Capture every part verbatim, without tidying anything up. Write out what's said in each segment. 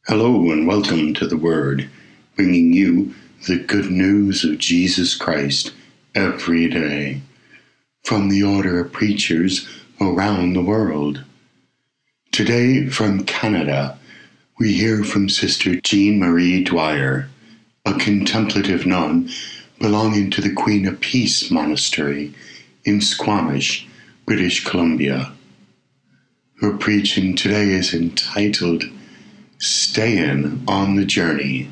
Hello and welcome to The Word, bringing you the good news of Jesus Christ every day from the order of preachers around the world. Today from Canada, we hear from Sister Jean Marie Dwyer, a contemplative nun belonging to the Queen of Peace Monastery in Squamish, British Columbia. Her preaching today is entitled Staying on the Journey.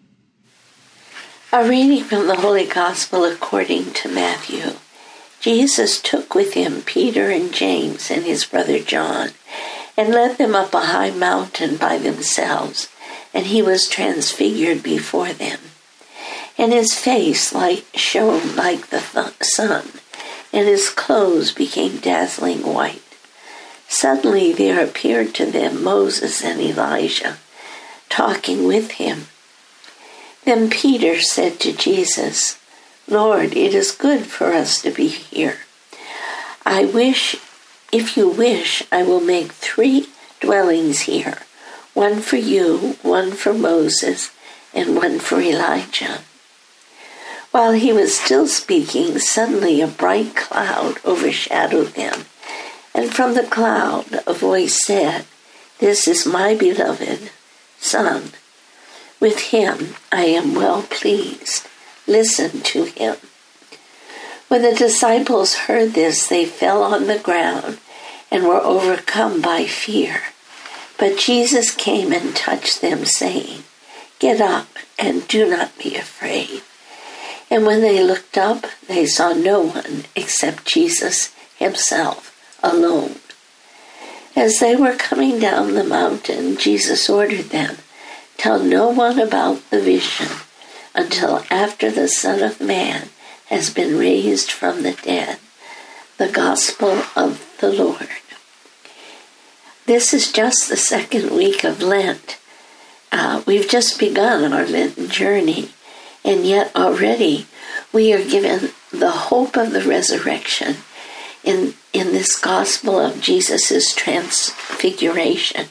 A reading from the Holy Gospel according to Matthew. Jesus took with him Peter and James and his brother John, and led them up a high mountain by themselves, and he was transfigured before them. And his face like shone like the th- sun, and his clothes became dazzling white. Suddenly there appeared to them Moses and Elijah, talking with him. Then Peter said to Jesus, "Lord, it is good for us to be here. I wish, if you wish, I will make three dwellings here, one for you, one for Moses, and one for Elijah." While he was still speaking, suddenly a bright cloud overshadowed them. And from the cloud a voice said, "This is my beloved Son. With him I am well pleased. Listen to him." When the disciples heard this, they fell on the ground and were overcome by fear. But Jesus came and touched them, saying, "Get up and do not be afraid." And when they looked up, they saw no one except Jesus himself, alone. As they were coming down the mountain, Jesus ordered them, "Tell no one about the vision until after the Son of Man has been raised from the dead." The Gospel of the Lord. This is just the second week of Lent. Uh, we've just begun our Lenten journey, and yet already we are given the hope of the resurrection in, in this gospel of Jesus' transfiguration.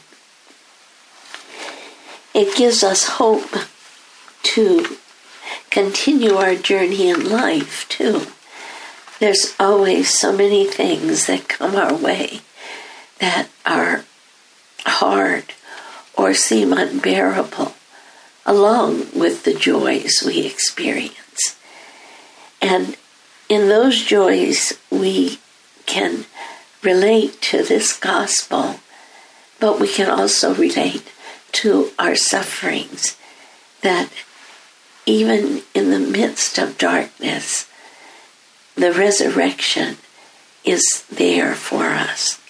It gives us hope to continue our journey in life, too. There's always so many things that come our way that are hard or seem unbearable, along with the joys we experience. And in those joys, we can relate to this gospel, but we can also relate to our sufferings, that even in the midst of darkness, the resurrection is there for us.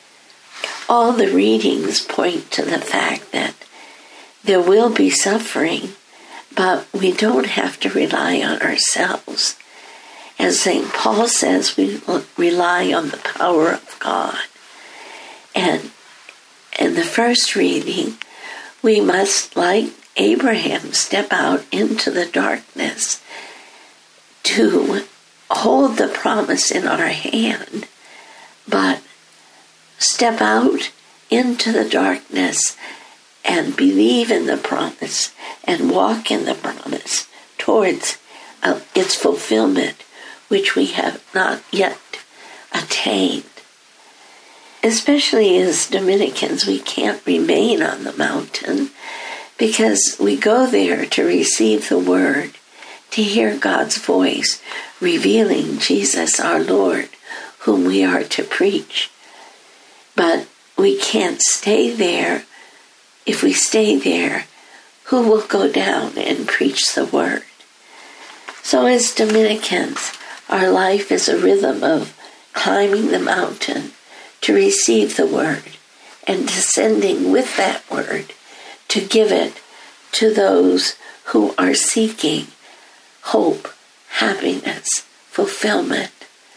All the readings point to the fact that there will be suffering, but we don't have to rely on ourselves. As Saint Paul says, we rely on the power of God. And in the first reading, we must, like Abraham, step out into the darkness to hold the promise in our hand, but step out into the darkness and believe in the promise and walk in the promise towards uh, its fulfillment, which we have not yet attained. Especially as Dominicans, we can't remain on the mountain because we go there to receive the word, to hear God's voice revealing Jesus our Lord, whom we are to preach. But we can't stay there. If we stay there, who will go down and preach the word? So as Dominicans, our life is a rhythm of climbing the mountain to receive the word and descending with that word to give it to those who are seeking hope, happiness, fulfillment.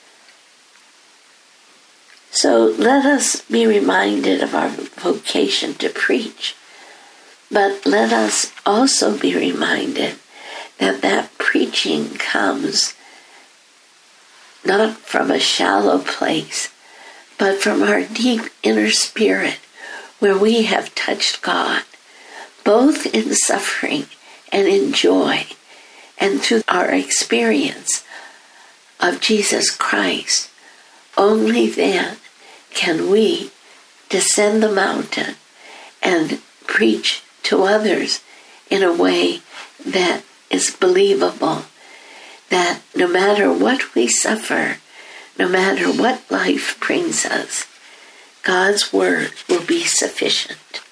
So let us be reminded of our vocation to preach, but let us also be reminded that that preaching comes not from a shallow place, but from our deep inner spirit where we have touched God, both in suffering and in joy, and through our experience of Jesus Christ. Only then can we descend the mountain and preach to others in a way that is believable, that no matter what we suffer, no matter what life brings us, God's word will be sufficient.